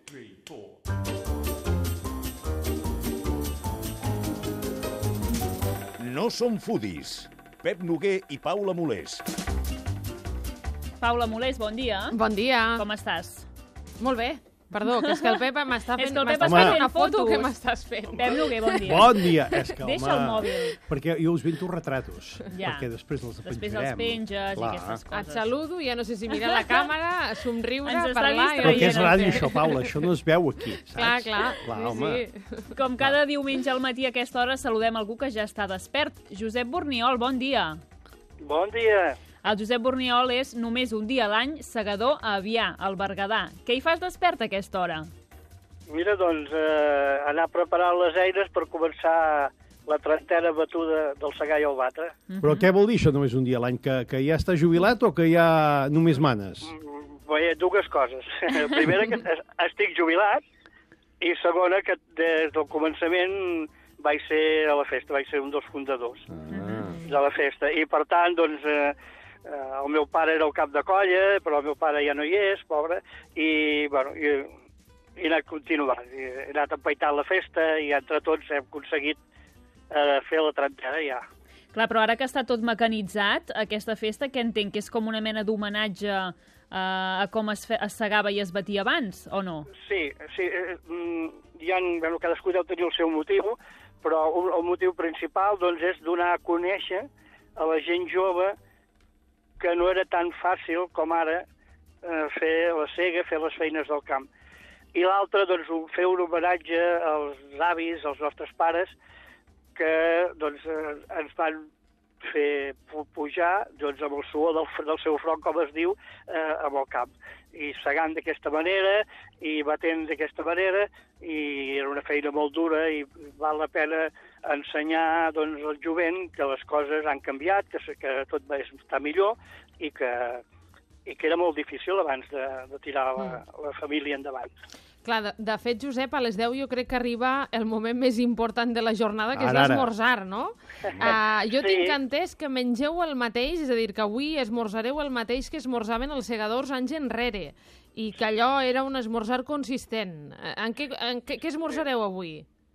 3, 4. No som foodies. Pep Noguer i Paula Molés. Paula Molés, bon dia. Bon dia. Com estàs? Molt bé. Perdó, que és que el Pep m'està fent, És que el Pep està fent una foto fotos. que m'estàs fent. Pep Noguer, bon dia. Bon dia. És que, Deixa el mòbil. Perquè jo us vento retratos. Ja. Perquè després els penjarem. Després els penges Clar. i aquestes coses. Et saludo, ja no sé si mirar la càmera, somriure, Ens està parlar... distraient. Però què és ràdio, això, Paula? Això no es veu aquí, saps? Clar. Clar, Sí, home. sí. Com cada diumenge al matí a aquesta hora saludem algú que ja està despert. Josep Borniol, bon dia. Bon dia. El Josep Borniol és només un dia a l'any segador a Avià, al Berguedà. Què hi fas despert a aquesta hora? Mira, doncs, anar preparant les eines per començar la trentena batuda del segar i el batre. Però què vol dir això només un dia a l'any? Que ja està jubilat o que ja només manes? Bé, dues coses. Primera, que estic jubilat, i segona, que des del començament vaig ser a la festa, vaig ser un dels fundadors de la festa. I, per tant, doncs, el meu pare era el cap de colla, però el meu pare ja no hi és, pobre, i, bueno, he anat continuant. He anat empaitant la festa i entre tots hem aconseguit fer la trentena ja. Clar, però ara que està tot mecanitzat, aquesta festa, que entenc que és com una mena d'homenatge a com es segava i es batia abans, o no? Sí. Bueno, cadascú deu tenir el seu motiu, però el motiu principal doncs, és donar a conèixer a la gent jove que no era tan fàcil com ara fer la sega, fer les feines del camp. I l'altre, doncs, fer un homenatge als avis, als nostres pares, que doncs, ens van fer pujar doncs, amb el suor del seu front, com es diu, amb el camp. I segant d'aquesta manera, i batent d'aquesta manera, i era una feina molt dura, i val la pena ensenyar doncs, al jovent que les coses han canviat, que tot està millor, i que era molt difícil abans de tirar la família endavant. Clar, de fet, Josep, a les 10 jo crec que arriba el moment més important de la jornada, que és l'esmorzar, no? Jo tinc entès que mengeu el mateix, és a dir, que avui esmorzareu el mateix que esmorzaven els segadors anys enrere, i que allò era un esmorzar consistent. Què esmorzareu avui?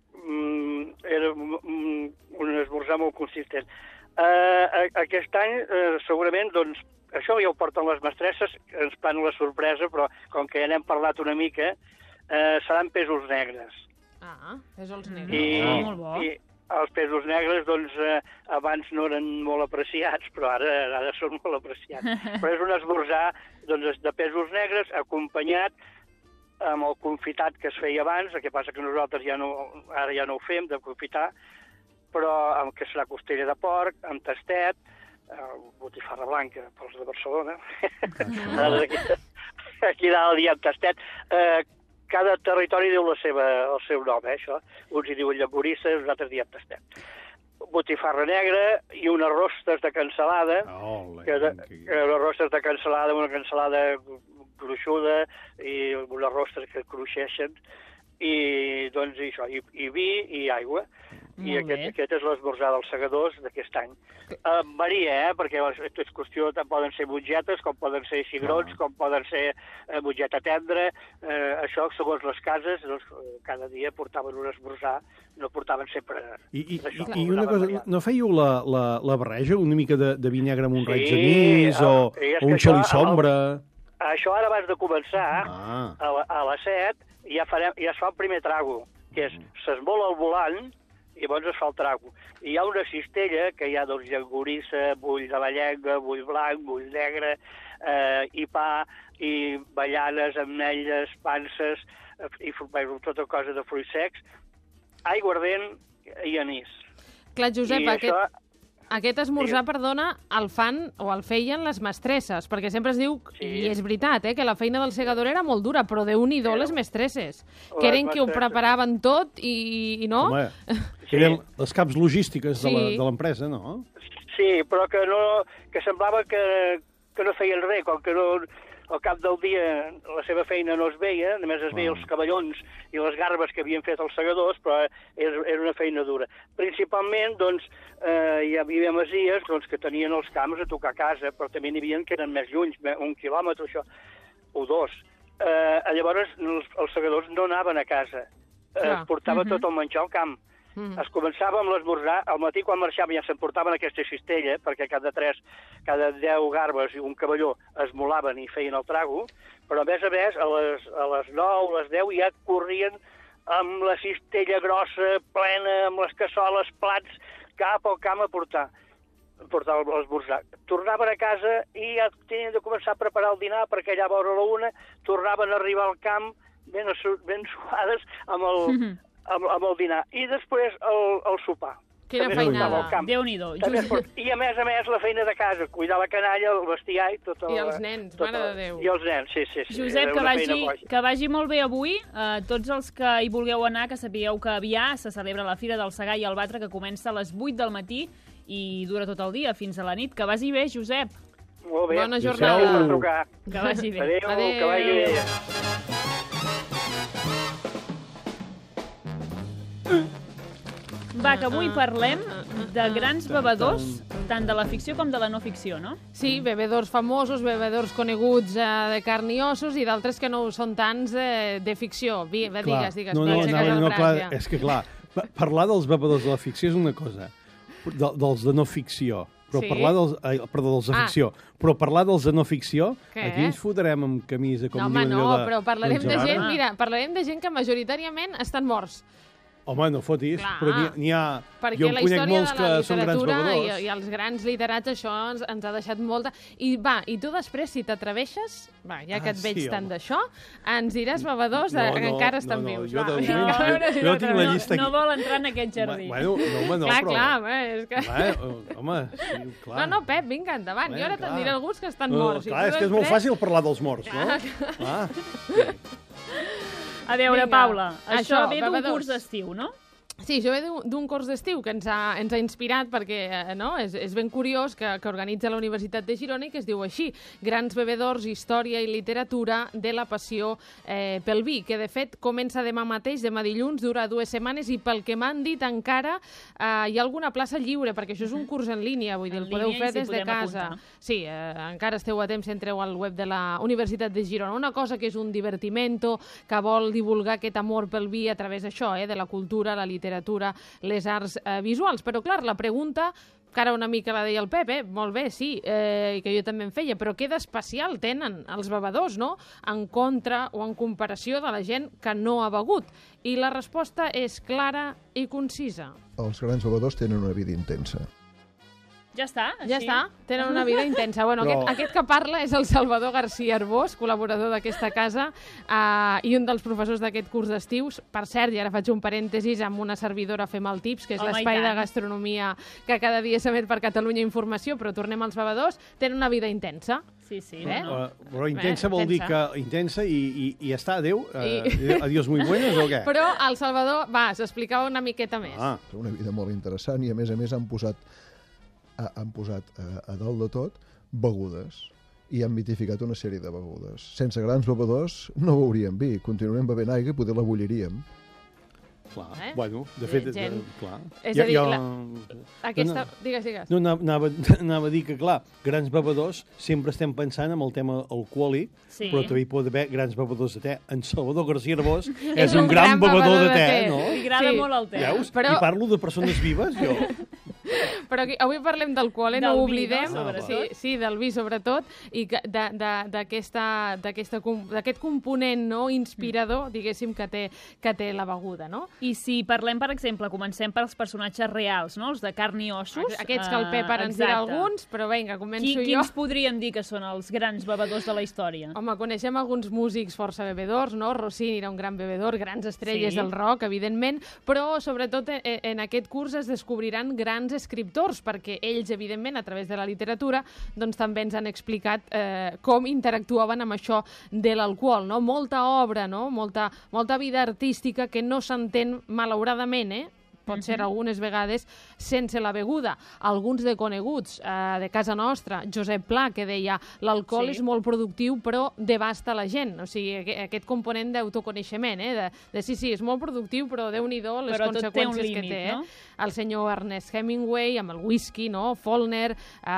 Era un esmorzar molt consistent. Aquest any, segurament, doncs, això ja ho porten les mestresses, ens fan la sorpresa, però com que ja n'hem parlat una mica, seran pesos negres. Pesos negres. Molt bo. I els pesos negres, doncs, abans no eren molt apreciats, però ara són molt apreciats. Però és un esmorzar doncs, de pesos negres, acompanyat amb el confitat que es feia abans, el que passa que nosaltres ara ja no ho fem, de confitar, però que serà costella de porc, amb tastet, botifarra blanca pels de Barcelona, aquí dalt hi ha tastet. Cada territori diu el seu nom, això. Uns hi diuen llongorissa, uns altres diem tastet. Botifarra negra i unes rostes de cansalada, unes rostes de cansalada, una cansalada gruixuda i unes rostes que cruixeixen, i doncs això, i vi i aigua. I aquest és l'esmorzar dels segadors d'aquest any. Varia, perquè és qüestió, tant poden ser mongetes, com poden ser cigrons, com poden ser mongeta tendra. Això, segons les cases, doncs, cada dia portaven un esmorzar, no portaven sempre... I una cosa, no fèieu la barreja, una mica de vi negre amb un raig d'anís o un xolisombra? Això ara abans de començar, a les 7, ja es fa el primer trago, que és s'esmola el volant, i llavors es fa el trago. I hi ha una cistella que hi ha doncs, llongorissa, bull de la llengua, bull blanc, bull negre, i pa, i ballanes, ametlles, panses, i tota cosa de fruits secs, aiguardent i anís. Clar, Josep, aquest esmorzar, perdona, el fan o el feien les mestresses, perquè sempre es diu, i és veritat, que la feina del segador era molt dura, però Déu-n'hi-do les mestresses, que eren qui ho preparaven tot i no? Home, eren les caps logístiques de l'empresa, no? Sí, però que semblava que no feien res, com que al cap del dia la seva feina no es veia, només es veia els cavallons i les garbes que havien fet els segadors, però era una feina dura. Principalment, doncs, hi havia masies que tenien els camps a tocar casa, però també n'hi havia que eren més lluny, 1 quilòmetre, això, o 2. llavors els segadors no anaven a casa. Es portava tot el menjar al camp. Es començava amb l'esmorzar. Al matí, quan marxaven, ja s'emportaven aquesta cistella, perquè cada 10 garbes i un cavalló es molaven i feien el trago, però a més, a les 9, a les 10 ja corrien amb la cistella grossa, plena, amb les cassoles, plats, cap al camp a portar l'esmorzar. Tornaven a casa i ja tenien de començar a preparar el dinar, perquè allà a veure la una tornaven a arribar al camp ben suades amb el dinar. I després el sopar. Quina feinada. Déu-n'hi-do. I a més, la feina de casa, cuidar la canalla, el bestiar i tot I els nens, mare de Déu. I els nens, sí. Josep, que vagi molt bé avui. Tots els que hi vulgueu anar, que sapigueu que aviat se celebra la Fira del Segar i el Batre, que comença a les 8 del matí i dura tot el dia, fins a la nit. Que vagi bé, Josep. Molt bé. Bona jornada. Que vagi bé. Adéu. Que vagi bé. Va, que avui parlem de grans bevedors, tant de la ficció com de la no ficció, no? Sí, bevedors famosos, bevedors coneguts de carn i ossos i d'altres que no ho són tants de ficció. Digues. No, clar, és que clar, parlar dels bevedors de la ficció és una cosa, dels de no ficció. Però parlar dels de ficció. Però parlar dels de no ficció, aquí ens fotrem amb camisa, com diuen allò de... No, però parlarem de gent, parlarem de gent que majoritàriament estan morts. Home, no fotis, però n'hi ha... Jo en conec molts que són grans bevedors. I els grans literats, això ens ha deixat molta... I tu després, si t'atreveixes, ja que et veig tant d'això, ens diràs bevedors que encara estan vius. Jo tinc la llista aquí. No vol entrar en aquest jardí. Clar, és que... Home, sí, clar. No, Pep, vinga, endavant. Jo ara te'n diré alguns que estan morts. Clar, és que és molt fàcil parlar dels morts, no? Clar. A veure, Paula, això ve d'un curs d'estiu, no? Sí, això ve d'un curs d'estiu que ens ha inspirat perquè és ben curiós que organitza la Universitat de Girona i que es diu així, Grans bevedors, història i literatura de la passió pel vi, que de fet comença demà mateix, demà dilluns, dura 2 setmanes i pel que m'han dit encara hi ha alguna plaça lliure, perquè això és un curs en línia, vull dir, el podeu fer des de casa. Sí, encara esteu a temps, entreu al web de la Universitat de Girona. Una cosa que és un divertimento, que vol divulgar aquest amor pel vi a través d'això, de la cultura, la literatura, les arts visuals. Però, clar, la pregunta, que ara una mica la deia el Pep, molt bé, sí, que jo també en feia, però què d'especial tenen els bevedors, no?, en contra o en comparació de la gent que no ha begut? I la resposta és clara i concisa. Els grans bevedors tenen una vida intensa. Ja està, així. Ja està, tenen una vida intensa. Bueno, aquest que parla és el Salvador García Arbós, col·laborador d'aquesta casa i un dels professors d'aquest curs d'estius. Per cert, i ara faig un parèntesis, amb una servidora fem el Tips, que és l'espai de gastronomia que cada dia s'emet per Catalunya Informació, però tornem als bevedors, tenen una vida intensa. Sí. Però intensa vol dir que intensa i ja està, adéu? Adiós muy buenos o què? Però el Salvador, s'explicava una miqueta més. Una vida molt interessant i a més han posat a dalt de tot begudes i han mitificat una sèrie de begudes. Sense grans bevedors no beuríem vi, continuarem bevent aigua i poder la bulliríem. Clar, bueno, de fet, clar. És a dir, aquesta... Digues. No, anava a dir que, clar, grans bevedors sempre estem pensant en el tema alcohòlic, però també hi pot haver grans bevedors de te. En Salvador García Arbós és un gran bevedor de te, no? Li agrada molt el te. Veus? I parlo de persones vives, jo. Però avui parlem d'alcohol, no ho oblidem. Sí, del vi sobretot, i d'aquest component inspirador, diguéssim, que té la beguda, no? I si parlem, per exemple, comencem pels personatges reals, no? Els de carn i ossos. Aquests que el Pep ara ens dirà alguns, però vinga, començo jo. Quins podríem dir que són els grans bevedors de la història? Home, coneixem alguns músics força bevedors, no? Rossini era un gran bevedor, grans estrelles del rock, evidentment, però sobretot en aquest curs es descobriran grans escriptors, perquè ells, evidentment, a través de la literatura, doncs també ens han explicat com interactuaven amb això de l'alcohol, no? Molta obra, no? Molta vida artística que no s'entén, malauradament, pot ser algunes vegades sense la beguda. Alguns de coneguts de casa nostra, Josep Pla, que deia l'alcohol és molt productiu però devasta la gent. O sigui, aquest component d'autoconeixement, de sí, és molt productiu però Déu-n'hi-do les conseqüències que té. No? El senyor Ernest Hemingway amb el whisky, no? Faulkner,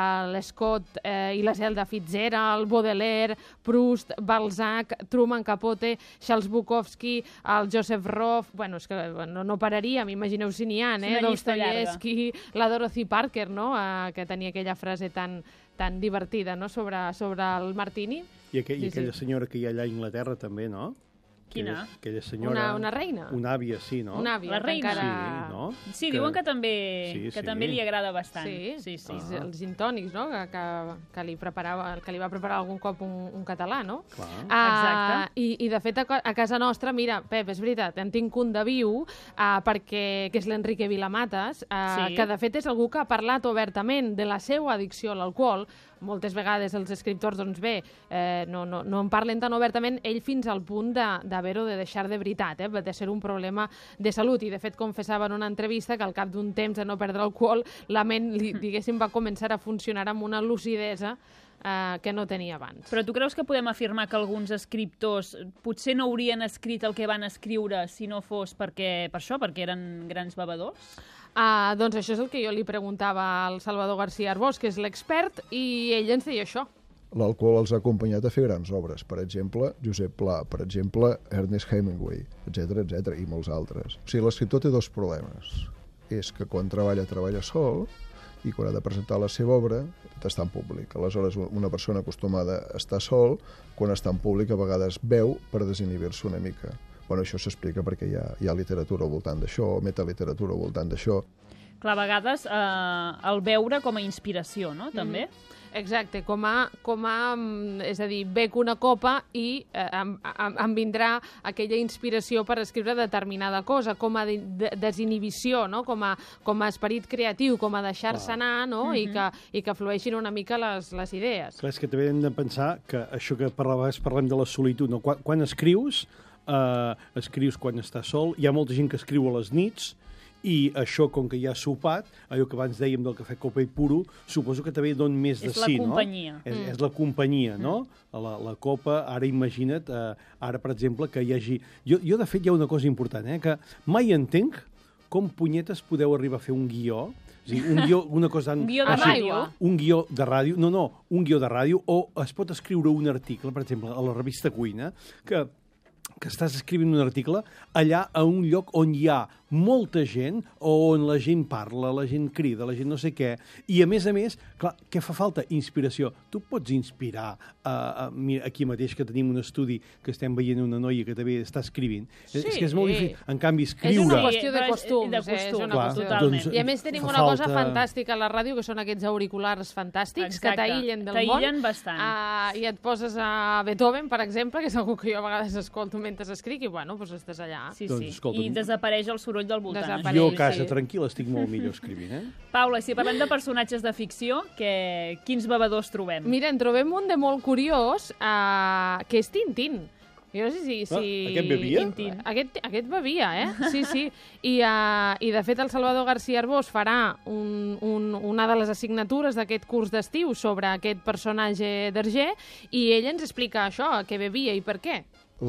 l'Scott i la Zelda Fitzgerald, Baudelaire, Proust, Balzac, Truman Capote, Charles Bukowski, el Joseph Roth... Bueno, és que no pararíem, imagineu si n'hi ha, Dostoyevsky, la Dorothy Parker, no? Que tenia aquella frase tan divertida, no? sobre el martini. I aquella senyora que hi ha allà a Anglaterra també, no? Quina? Aquella senyora... Una reina? Una àvia, sí, no? Una àvia. La reina? Encara... Sí, no? Sí, diuen que també li agrada bastant. Sí. Els gin tònics, no? Que li va preparar algun cop un català, no? Clar. Exacte. I de fet, a casa nostra, mira, Pep, és veritat, en tinc un de viu, que és l'Enrique Vilamatas, que de fet és algú que ha parlat obertament de la seva addicció a l'alcohol. Moltes vegades els escriptors, doncs bé, no en parlen tan obertament, ell fins al punt d'haver-ho de deixar de veritat, de ser un problema de salut. I de fet confessava en una entrevista que al cap d'un temps de no perdre alcohol, la ment, diguéssim, va començar a funcionar amb una lucidesa que no tenia abans. Però tu creus que podem afirmar que alguns escriptors potser no haurien escrit el que van escriure si no fos perquè eren grans bevedors? Doncs això és el que jo li preguntava al Salvador García Arbós, que és l'expert, i ell ens deia això. L'alcohol els ha acompanyat a fer grans obres. Per exemple, Josep Pla, per exemple, Ernest Hemingway, etc i molts altres. O sigui, l'escriptor té dos problemes. És que quan treballa sol, i quan ha de presentar la seva obra, està en públic. Aleshores, una persona acostumada a estar sol, quan està en públic, a vegades beu per desinhibir-se una mica. Bueno, això s'explica perquè hi ha literatura al voltant d'això, metaliteratura al voltant d'això. Clar, a vegades el beure com a inspiració, no?, també? Exacte, és a dir, bec una copa i em vindrà aquella inspiració per escriure determinada cosa, com a desinhibició, no? Com a esperit creatiu, com a deixar-se anar, no? I que flueixin una mica les idees. Clar, és que també hem de pensar que això que parlem de la solitud, no? Quan escrius quan estàs sol, hi ha molta gent que escriu a les nits, i això, com que ja ha sopat, allò que abans dèiem del cafè copa i puro, suposo que també don més de sí, no? És la companyia, no? La copa, ara imagina't, ara, per exemple, que hi hagi... Jo, de fet, hi ha una cosa important, que mai entenc com punyetes podeu arribar a fer un guió, un guió, una cosa... Un guió de ràdio? Un guió de ràdio, un guió de ràdio, o es pot escriure un article, per exemple, a la revista Cuina, que estàs escrivint un article allà a un lloc on hi ha molta gent, on la gent parla, la gent crida, la gent no sé què, i a més, clar, què fa falta? Inspiració. Tu pots inspirar, mira, aquí mateix que tenim un estudi que estem veient una noia que també està escrivint. Sí. És que és molt difícil. En canvi, escriure... És una qüestió de costums. Totalment. I a més tenim una cosa fantàstica a la ràdio, que són aquests auriculars fantàstics que t'aïllen del món. T'aïllen bastant. I et poses a Beethoven, per exemple, que és algú que jo a vegades escolto mentre escric, i bueno, doncs estàs allà. Sí. I desapareix el soroll del voltant. Jo a casa tranquil estic molt millor escrivint, Paula, si parlem de personatges de ficció, quins bevedors trobem? Mira, en trobem un de molt curiós, que és Tintín. Jo no sé si... Aquest bevia? Aquest bevia, Sí. I de fet el Salvador García Arbós farà una de les assignatures d'aquest curs d'estiu sobre aquest personatge d'Hergé, i ell ens explica això, què bevia i per què.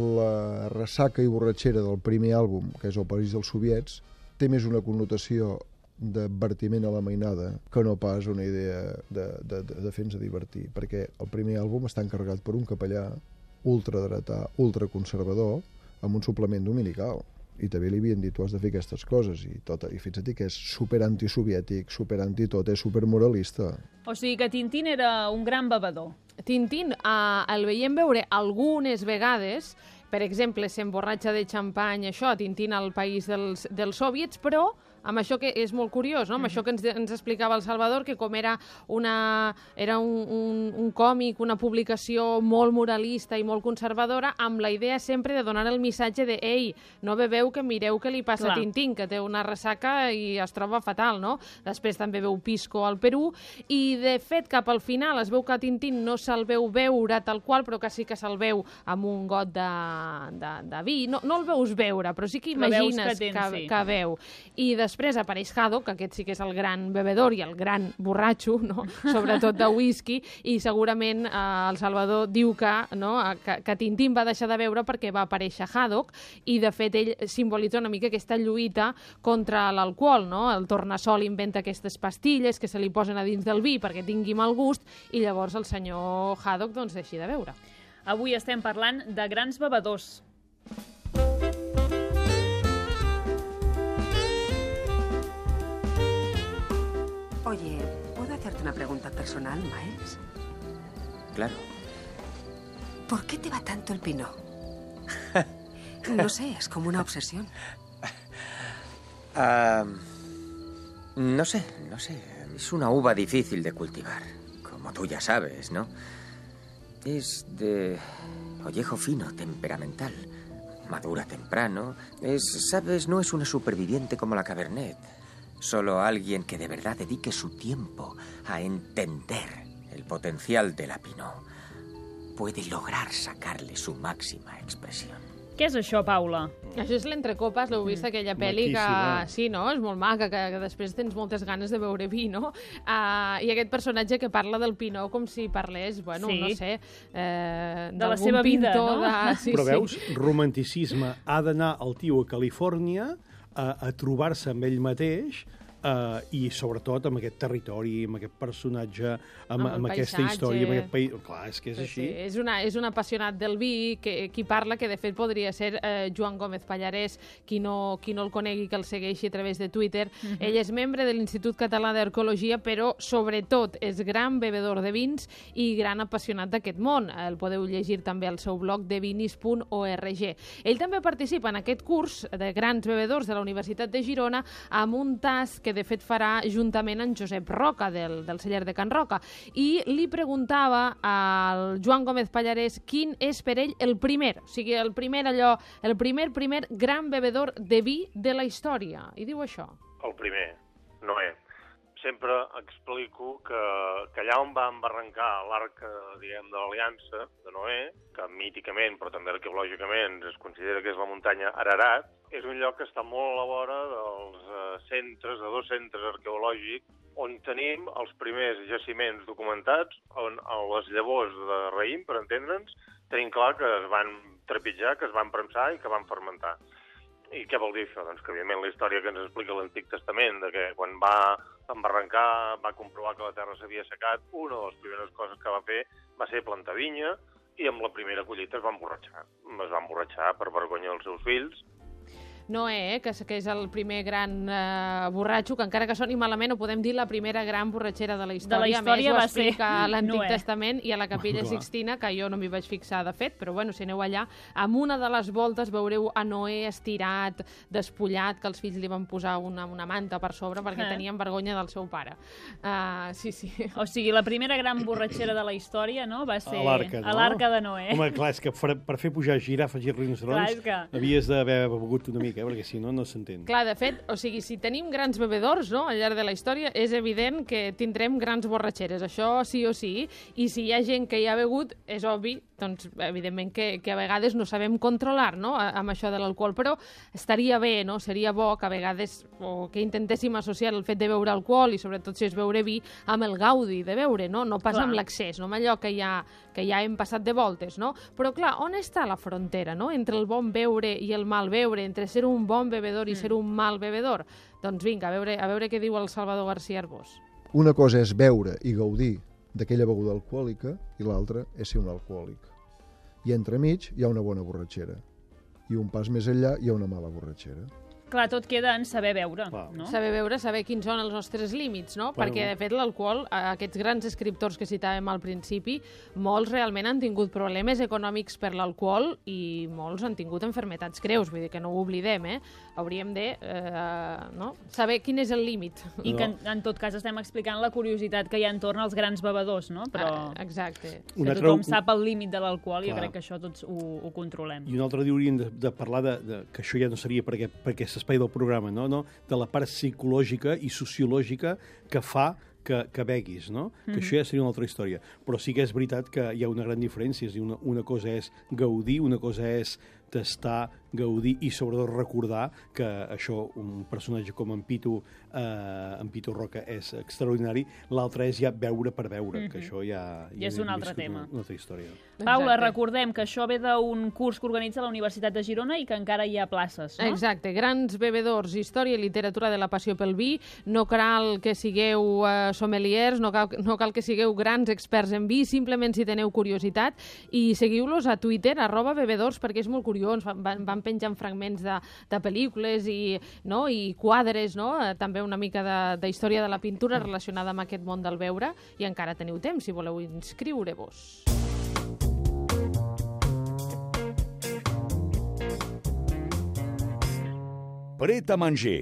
La ressaca i borratxera del primer àlbum, que és el París dels Soviets, té més una connotació d'advertiment a la mainada que no pas una idea de fer-nos a divertir, perquè el primer àlbum està encarregat per un capellà ultradretà, ultraconservador, amb un suplement dominical. I també li havien dit, tu has de fer aquestes coses, i fins a dir que és superantisoviètic, superantitot, és supermoralista. O sigui que Tintín era un gran bevedor. Tintín el veiem beure algunes vegades, per exemple, s'emborratxa de xampany, això, Tintín al país dels soviets, però amb això que és molt curiós, no? Amb això que ens explicava el Salvador, que com era un còmic, una publicació molt moralista i molt conservadora, amb la idea sempre de donar el missatge de ei, no beveu, que mireu què li passa a Tintín, que té una ressaca i es troba fatal, no? Després també veu pisco al Perú, i de fet cap al final es veu que a Tintín no se'l veu beure tal qual, però que sí que se'l veu amb un got de vi. No el veus beure, però sí que imagines que beu. I després apareix Haddock, que aquest sí que és el gran bevedor i el gran borratxo, no? Sobretot de whisky, i segurament el Salvador diu que Tintín va deixar de beure perquè va aparèixer Haddock, i de fet ell simbolitza una mica aquesta lluita contra l'alcohol, no? El tornassol inventa aquestes pastilles que se li posen a dins del vi perquè tingui mal gust, i llavors el senyor Haddock doncs deixi de beure. Avui estem parlant de grans bevedors. Oye, ¿puedo hacerte una pregunta personal, Miles? Claro. ¿Por qué te va tanto el Pinot? No sé, es como una obsesión. No sé. Es una uva difícil de cultivar, como tú ya sabes, ¿no? Es de ollejo fino, temperamental. Madura temprano. ¿Sabes? No es una superviviente como la Cabernet. Solo alguien que de verdad dedique su tiempo a entender el potencial de la Pinot puede lograr sacarle su máxima expresión. Què és això, Paula? Això és l'Entrecopes, l'heu vist, aquella pel·li que... Sí, no? És molt maca, que després tens moltes ganes de beure vi, no? I aquest personatge que parla del Pinot com si parlés, bueno, no sé... de la seva vida, no? Però veus, romanticisme. Ha d'anar el tio a Califòrnia a trobar-se amb ell mateix i sobretot amb aquest territori, amb aquest personatge, amb aquesta història, amb aquest país. Clar, és que és així. Sí. És un apassionat del vi, qui parla, que de fet podria ser Joan Gómez Pallarès, qui no el conegui, que el segueixi a través de Twitter. Ell és membre de l'Institut Català d'Arqueologia, però sobretot és gran bevedor de vins i gran apassionat d'aquest món. El podeu llegir també al seu blog devinis.org. Ell també participa en aquest curs de grans bevedors de la Universitat de Girona amb un tas que de fet farà juntament amb Josep Roca, del celler de Can Roca. I li preguntava al Joan Gómez Pallarès quin és per ell el primer, o sigui, el primer gran bevedor de vi de la història. I diu això. El primer, Noé. Sempre explico que allà on va embarrancar l'arca, diguem, de l'Aliança, de Noé, que míticament, però també arqueològicament, es considera que és la muntanya Ararat, és un lloc que està molt a la vora dels centres, de 2 centres arqueològics, on tenim els primers jaciments documentats, on les llavors de raïm, per entendre'ns, tenim clar que es van trepitjar, que es van premsar i que van fermentar. I què vol dir això? Doncs que, evidentment, la història que ens explica l'Antic Testament, de que quan va embarrancar, va comprovar que la terra s'havia assecat, una de les primeres coses que va fer va ser plantar vinya, i amb la primera collita es va emborratxar. Es va emborratxar per vergonya dels seus fills. Noé, que és el primer gran borratxo, que encara que soni malament ho podem dir la primera gran borratxera de la història. De la història va ser a l'Antic Testament i a la Capella Sixtina, que jo no m'hi vaig fixar de fet, però bueno, si aneu allà, amb una de les voltes veureu a Noé estirat, despullat, que els fills li van posar una manta per sobre perquè tenien vergonya del seu pare. Sí. O sigui, la primera gran borratxera de la història, no?, va ser a l'Arca de Noé. Home, clar, és que per fer pujar girafes i rinoceronts havies d'haver begut una mica, perquè si no, no s'entén. Clar, de fet, o sigui, si tenim grans bevedors, no?, al llarg de la història, és evident que tindrem grans borratxeres, això sí o sí, i si hi ha gent que hi ha begut, és obvi, doncs, evidentment, que a vegades no sabem controlar, no?, amb això de l'alcohol, però estaria bé, no?, seria bo que a vegades, o que intentéssim associar el fet de beure alcohol, i sobretot si és beure vi, amb el gaudi de beure, no pas amb l'accés, no amb allò que ja hem passat de voltes, no? Però, clar, on està la frontera, no?, entre el bon beure i el mal beure, entre ser un bon bevedor i ser un mal bevedor? Doncs vinga, a veure què diu el Salvador García Arbós. Una cosa és beure i gaudir d'aquella beguda alcohòlica i l'altra és ser un alcohòlic. I entremig hi ha una bona borratxera. I un pas més enllà hi ha una mala borratxera. Clar, tot queda en saber beure, no? Saber beure, saber quins són els nostres límits, no? Perquè, de fet, l'alcohol, aquests grans escriptors que citàvem al principi, molts realment han tingut problemes econòmics per l'alcohol i molts han tingut enfermetats greus, vull dir que no ho oblidem, Hauríem de saber quin és el límit. I que, en tot cas, estem explicant la curiositat que hi ha entorn als grans bevedors, no? Però exacte. Si tothom sap el límit de l'alcohol, jo crec que això tots ho controlem. I un altre dia hauríem de parlar que això ja no seria perquè espai del programa, no? De la part psicològica i sociològica que fa que beguis, no? Que això ja seria una altra història. Però sí que és veritat que hi ha una gran diferència. Una cosa és gaudir, una cosa és tastar, gaudir i sobretot recordar que això, un personatge com en Pitu Roca és extraordinari, l'altre és ja veure per veure, que això ja és un altre tema. Una altra història. Paula, recordem que això ve d'un curs que organitza la Universitat de Girona i que encara hi ha places, no? Exacte, grans bevedors, història i literatura de la passió pel vi, no cal que sigueu sommeliers, no cal que sigueu grans experts en vi, simplement si teniu curiositat, i seguiu-los a Twitter, @bevedors, perquè és molt curiós, van penjant fragments de pel·lícules i quadres, no? També una mica de història de la pintura relacionada amb aquest món del beure, i encara teniu temps si voleu inscriure-vos. Pret a manger.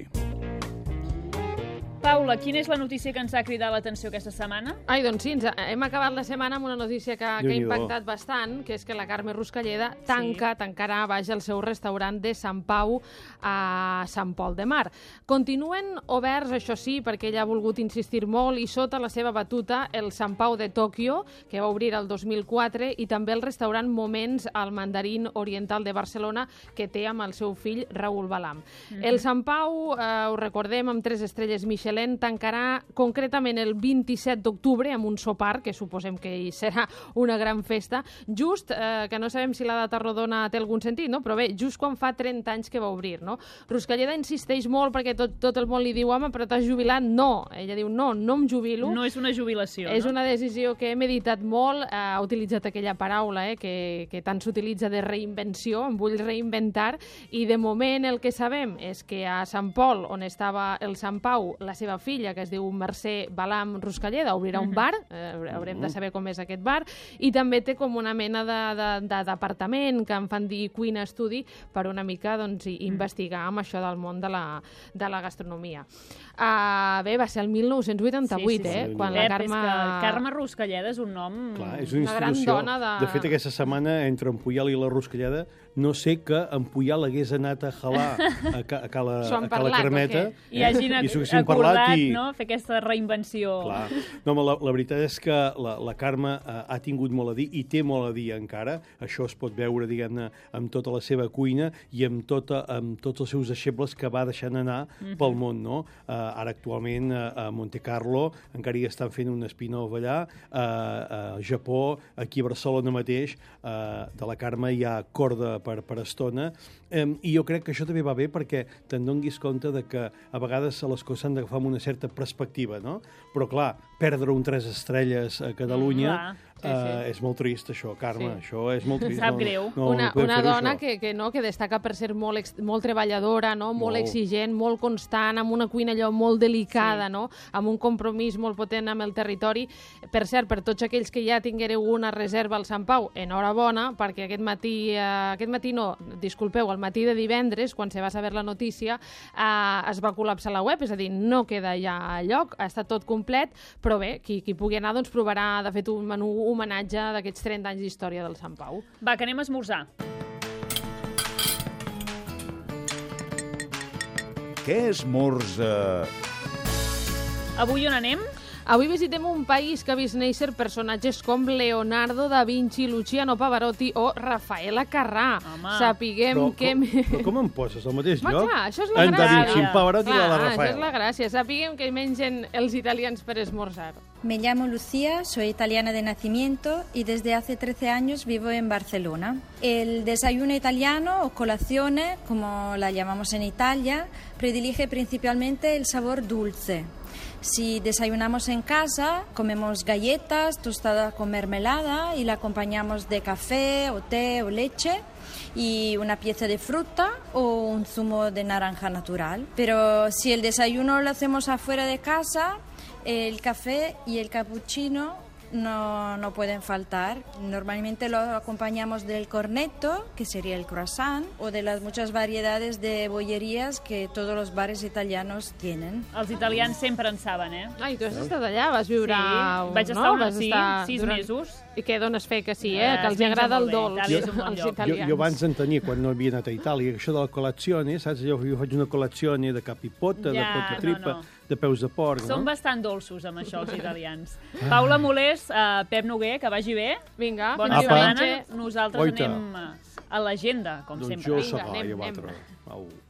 Paula, quina és la notícia que ens ha cridat l'atenció aquesta setmana? Ai, doncs sí, hem acabat la setmana amb una notícia que ha impactat bastant, que és que la Carme Ruscalleda tancarà el seu restaurant de Sant Pau a Sant Pol de Mar. Continuen oberts, això sí, perquè ella ha volgut insistir molt, i sota la seva batuta el Sant Pau de Tòquio, que va obrir el 2004, i també el restaurant Moments al Mandarín Oriental de Barcelona, que té amb el seu fill Raül Balam. El Sant Pau, ho recordem, amb 3 estrelles Michelin, tancarà concretament el 27 d'octubre amb un sopar, que suposem que hi serà una gran festa, just, que no sabem si la data rodona té algun sentit, no? Però bé, just quan fa 30 anys que va obrir, no? Ruscalleda insisteix molt perquè tot el món li diu, home, però t'has jubilat? No. Ella diu, no em jubilo. No és una jubilació, És una decisió que he meditat molt, ha utilitzat aquella paraula que tant s'utilitza de reinvenció, em vull reinventar, i de moment el que sabem és que a Sant Pol, on estava el Sant Pau, la seva filla, que es diu Mercè Balam Ruscalleda, obrirà un bar, haurem de saber com és aquest bar, i també té com una mena d'apartament que en fan dir cuina estudi per una mica investigar amb això del món de la gastronomia. Bé, va ser el 1988, quan la Carme... Carme Ruscalleda és un nom... Clar, és una institució. De fet, aquesta setmana, entre en Puyal i la Ruscalleda, no sé que en Puyal hagués anat a jalar a Cala Carmeta i hagin acordat fer aquesta reinvenció. Clar. No, la veritat és que la Carme ha tingut molt a dir i té molt a dir encara. Això es pot veure, diguem-ne, amb tota la seva cuina i amb tots els seus deixebles que va deixant anar pel món, no? Ara actualment a Monte Carlo encara hi estan fent un spin-off allà, a Japó, aquí a Barcelona mateix, de la Carme hi ha corda per estona, i jo crec que això també va bé perquè te'n donguis compte de que a vegades les coses s'han d'agafar amb una certa perspectiva, no? Però clar, perdre un 3 estrelles a Catalunya és molt trist, això, Carme, això és molt trist. Sap greu. Una dona que destaca per ser molt treballadora, molt exigent, molt constant, amb una cuina allò molt delicada, amb un compromís molt potent amb el territori. Per cert, per tots aquells que ja tinguereu una reserva al Sant Pau, enhorabona, perquè aquest matí no, disculpeu, el matí de divendres, quan se va saber la notícia, es va col·lapsar la web, és a dir, no queda ja lloc, està tot complet, però bé, qui pugui anar doncs provarà, de fet, un menú homenatge d'aquests 30 anys d'història del Sant Pau. Va, que anem a esmorzar. Què esmorza? Avui on anem? Avui visitem un país que ha vist néixer personatges com Leonardo da Vinci, Luciano Pavarotti o Rafaela Carrà. Sapiguem que... Però com em poses al mateix lloc? Clar, això és la gràcia. En Da Vinci, en Pavarotti i la Rafaela. Això és la gràcia. Sapiguem que mengen els italians per esmorzar. Me llamo Lucía, soy italiana de nacimiento y desde hace 13 años vivo en Barcelona. El desayuno italiano o colazione, como la llamamos en Italia, predilige principalmente el sabor dulce. Si desayunamos en casa, comemos galletas, tostada con mermelada y la acompañamos de café o té o leche y una pieza de fruta o un zumo de naranja natural. Pero si el desayuno lo hacemos afuera de casa, el café y el cappuccino no pueden faltar. Normalmente lo acompañamos del cornetto, que sería el croissant, o de las muchas variedades de bollerías que todos los bares italianos tienen. Els italians sempre en saben, eh? Ai, tu has estat allà, vas viure... Sí, vaig estar 6 mesos. I què dones fe que sí, que els agrada el dolç als italians. Jo abans en tenia, quan no havia anat a Itàlia, això de la colazione, saps? Jo faig una colazione de capipota, de pota tripa, de peus de porc, no? Són bastant dolços amb això, els italians. Paula Molés, Pep Noguer, que vagi bé. Vinga, bona setmana. Nosaltres anem a l'agenda, com sempre. Doncs jo anem.